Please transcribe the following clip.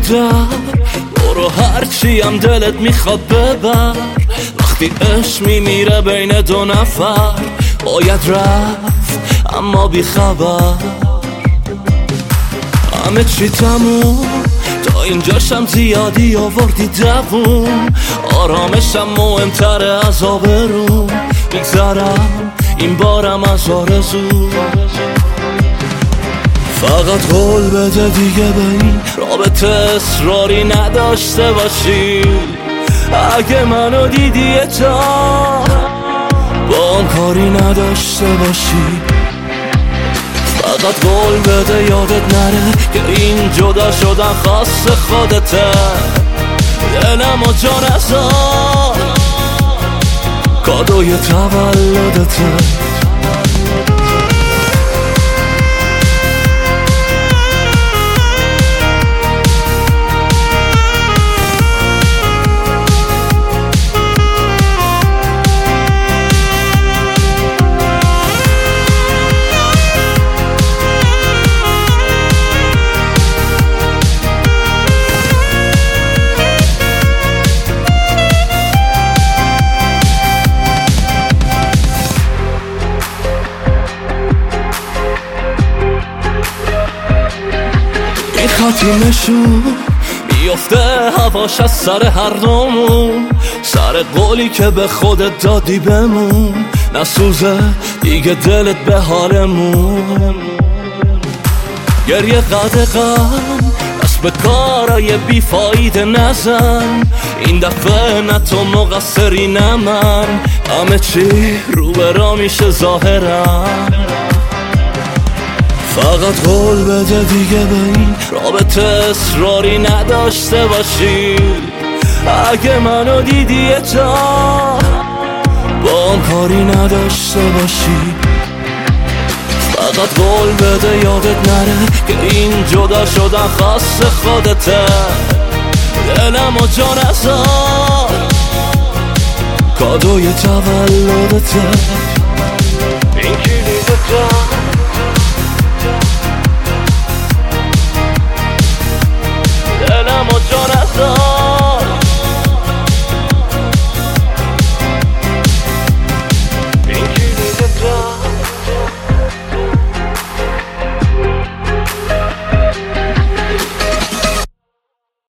بیدار، برو هرچی هم دلت میخواد ببر. وقتی عشق میمیره بین دو نفر باید رفت اما بی خبر. همه چی تموم، تا اینجاشم زیادی آوردی دووم. آرامشم مهمتره از آبروم، میگذرم این بارم از آرزو. فقط قول بده دیگه به این رابطه اصراری نداشته باشی. اگه منو دیدی تا با هم کاری نداشته باشی. فقط قول بده یادت نره که این جدا شدن خاص خودته. دلم و جا نذار کادوی تولدته. خاتیمشون میفته هواش از سر هر دومون. سر قولی که به خودت دادی بمون، نسوزه دیگه دلت به حالمون. گریه قدقم دست به کارای بیفایده نزن. این دفعه نه تو مقصری نه من، همه چی رو به را میشه ظاهرم. فقط قول بده دیگه به این رابطه اصراری نداشته باشی. اگه منو دیدی تا با هم کاری نداشته باشی. فقط قول بده یادت نره که این جدا شدن خاص خودته. دلم و جا نذار کادوی تولدته.